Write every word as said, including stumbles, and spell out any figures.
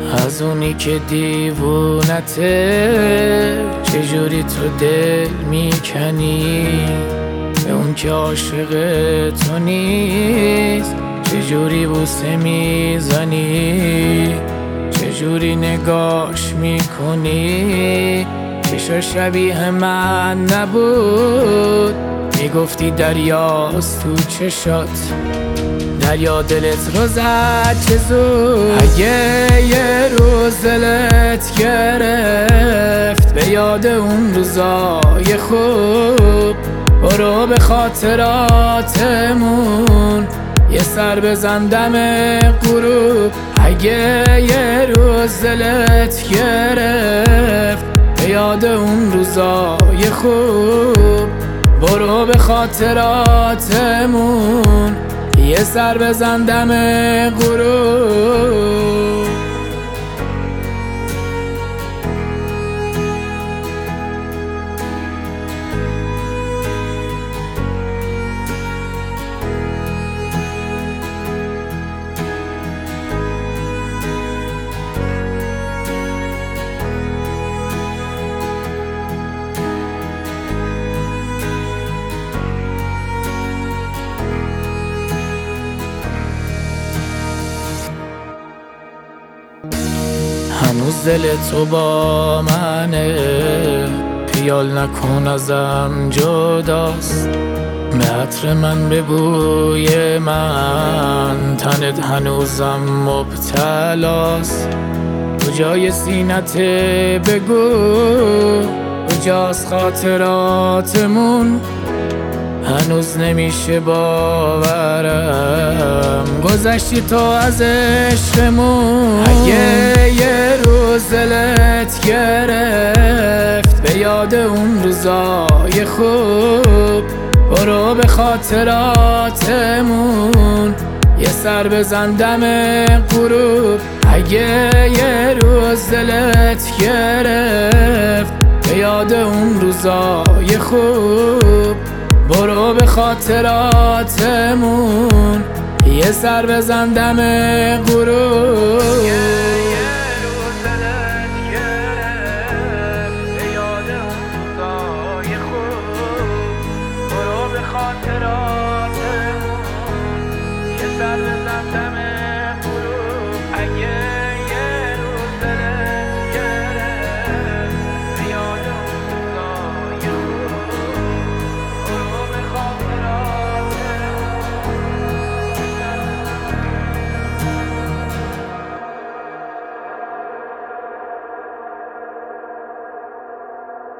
از اونی که دیوونته چجوری تو دل میکنی؟ به اون که عاشق تو نیست چجوری بوسه میزنی؟ چجوری نگاش میکنی؟ چشا شبیه من نبود، میگفتی دریاست تو چشات، دریا دلت رو زد چه زود. اگه یه روز دلت گرفت به یاد اون روزای خوب، برو به خاطراتمون یه سر بزن دم غروب. اگه یه روز دلت گرفت به یاد اون روزای خوب، برو به خاطراتمون یه سر بزن دم غروب. هنوز دل تو با منه، خیال نکن ازم جداست. به عطر من، به بوی من، تنت هنوزم مبتلاست. کجای سینت بگو، کجاست خاطراتمون؟ هنوز نمیشه باورم گذشتی تو از عشقمون. اگه یه روز دلت گرفت به یاد اون روزای خوب، برو به خاطراتمون یه سر بزن دم غروب. اگه یه روز دلت گرفت به یاد اون روزای خوب، برو به خاطراتمون یه سر بزن دم غروب.